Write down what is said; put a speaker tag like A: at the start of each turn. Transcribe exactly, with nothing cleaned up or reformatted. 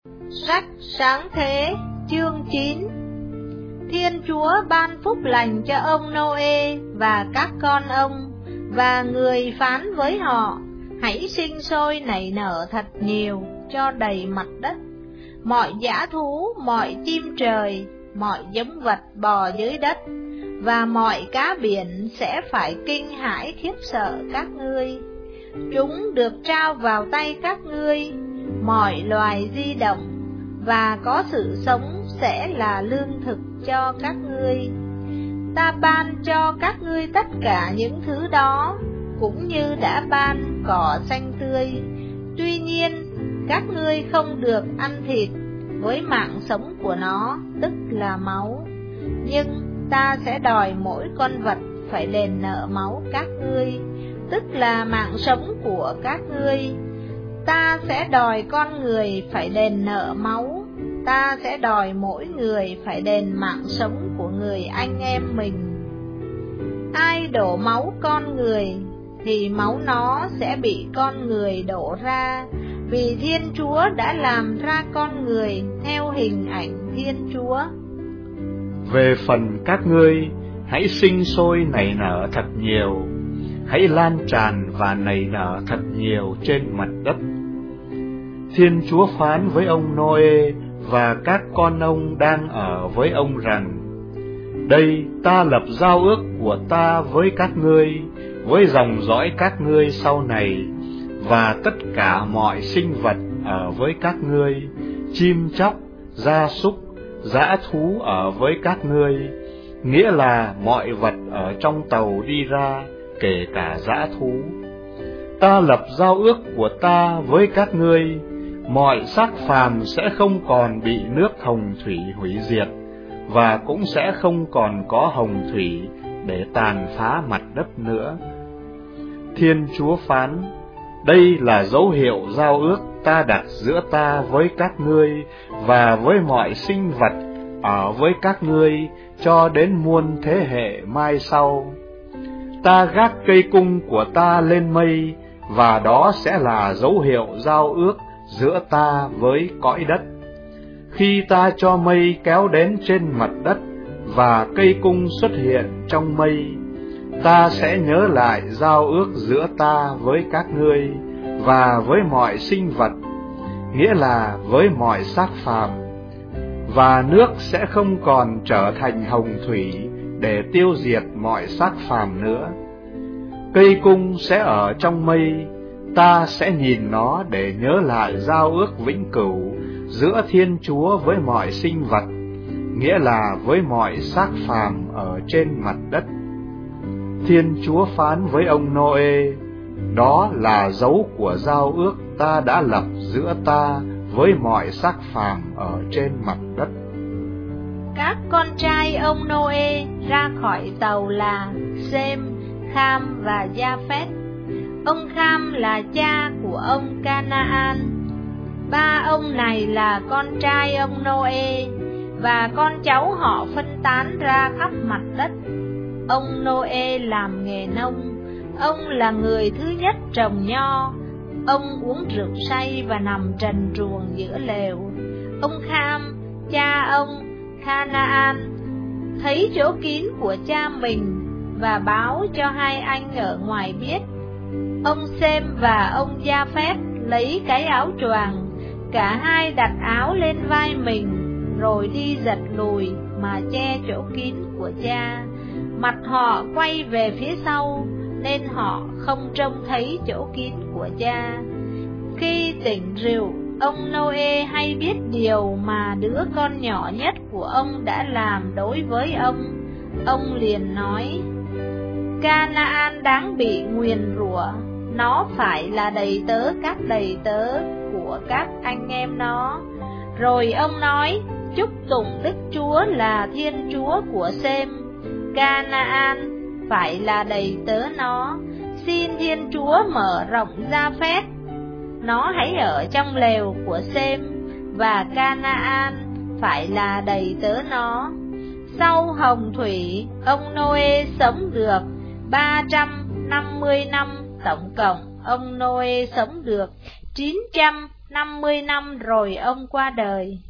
A: Sách Sáng Thế chương chín. Thiên Chúa ban phúc lành cho ông Nô-ê và các con ông, và người phán với họ: hãy sinh sôi nảy nở thật nhiều, cho đầy mặt đất. Mọi dã thú, mọi chim trời, mọi giống vật bò dưới đất, và mọi cá biển sẽ phải kinh hãi khiếp sợ các ngươi. Chúng được trao vào tay các ngươi. Mọi loài di động và có sự sống sẽ là lương thực cho các ngươi. Ta ban cho các ngươi tất cả những thứ đó, cũng như đã ban cỏ xanh tươi. Tuy nhiên, các ngươi không được ăn thịt với mạng sống của nó, tức là máu. Nhưng ta sẽ đòi mỗi con vật phải đền nợ máu các ngươi, tức là mạng sống của các ngươi. Ta sẽ đòi con người phải đền nợ máu. Ta sẽ đòi mỗi người phải đền mạng sống của người anh em mình. Ai đổ máu con người, thì máu nó sẽ bị con người đổ ra, vì Thiên Chúa đã làm ra con người theo hình ảnh Thiên Chúa.
B: Về phần các ngươi, hãy sinh sôi nảy nở thật nhiều, hãy lan tràn và nảy nở thật nhiều trên mặt đất. Thiên Chúa phán với ông Nô-ê và các con ông đang ở với ông rằng: đây, ta lập giao ước của ta với các ngươi, với dòng dõi các ngươi sau này, và tất cả mọi sinh vật ở với các ngươi, chim chóc, gia súc, dã thú ở với các ngươi, nghĩa là mọi vật ở trong tàu đi ra, kể cả dã thú. Ta lập giao ước của ta với các ngươi, mọi xác phàm sẽ không còn bị nước hồng thủy hủy diệt, và cũng sẽ không còn có hồng thủy để tàn phá mặt đất nữa. Thiên Chúa phán: đây là dấu hiệu giao ước ta đặt giữa ta với các ngươi và với mọi sinh vật ở với các ngươi cho đến muôn thế hệ mai sau. Ta gác cây cung của ta lên mây, và đó sẽ là dấu hiệu giao ước giữa ta với cõi đất. Khi ta cho mây kéo đến trên mặt đất và cây cung xuất hiện trong mây, ta sẽ nhớ lại giao ước giữa ta với các ngươi và với mọi sinh vật, nghĩa là với mọi xác phàm. Và nước sẽ không còn trở thành hồng thủy để tiêu diệt mọi xác phàm nữa. Cây cung sẽ ở trong mây, ta sẽ nhìn nó để nhớ lại giao ước vĩnh cửu giữa Thiên Chúa với mọi sinh vật, nghĩa là với mọi xác phàm ở trên mặt đất. Thiên Chúa phán với ông Nô-ê: đó là dấu của giao ước ta đã lập giữa ta với mọi xác phàm ở trên mặt đất.
A: Các con trai ông Nô-ê ra khỏi tàu là Sêm, Kham và Gia-phét. Ông Kham là cha của ông Ca-na-an. Ba ông này là con trai ông Nô-ê, và con cháu họ phân tán ra khắp mặt đất. Ông Nô-ê làm nghề nông. Ông là người thứ nhất trồng nho. Ông uống rượu say và nằm trần truồng giữa lều. Ông Kham, cha ông Ca-na-an, thấy chỗ kín của cha mình và báo cho hai anh ở ngoài biết. Ông Sêm và ông Gia-phét lấy cái áo choàng, cả hai đặt áo lên vai mình, rồi đi giật lùi mà che chỗ kín của cha. Mặt họ quay về phía sau, nên họ không trông thấy chỗ kín của cha. Khi tỉnh rượu, ông Nô-ê hay biết điều mà đứa con nhỏ nhất của ông đã làm đối với ông. Ông liền nói: Ca-na-an đáng bị nguyền rủa, nó phải là đầy tớ các đầy tớ của các anh em nó. Rồi ông nói: chúc tụng Đức Chúa là Thiên Chúa của Sêm. Ca-na-an phải là đầy tớ nó. Xin Thiên Chúa mở rộng Gia-phét, nó hãy ở trong lều của Sêm, và Ca-na-an phải là đầy tớ nó. Sau hồng thủy, ông Nô-ê sống được ba trăm năm mươi năm. Tổng cộng ông Nô-ê sống được chín trăm năm mươi năm rồi ông qua đời.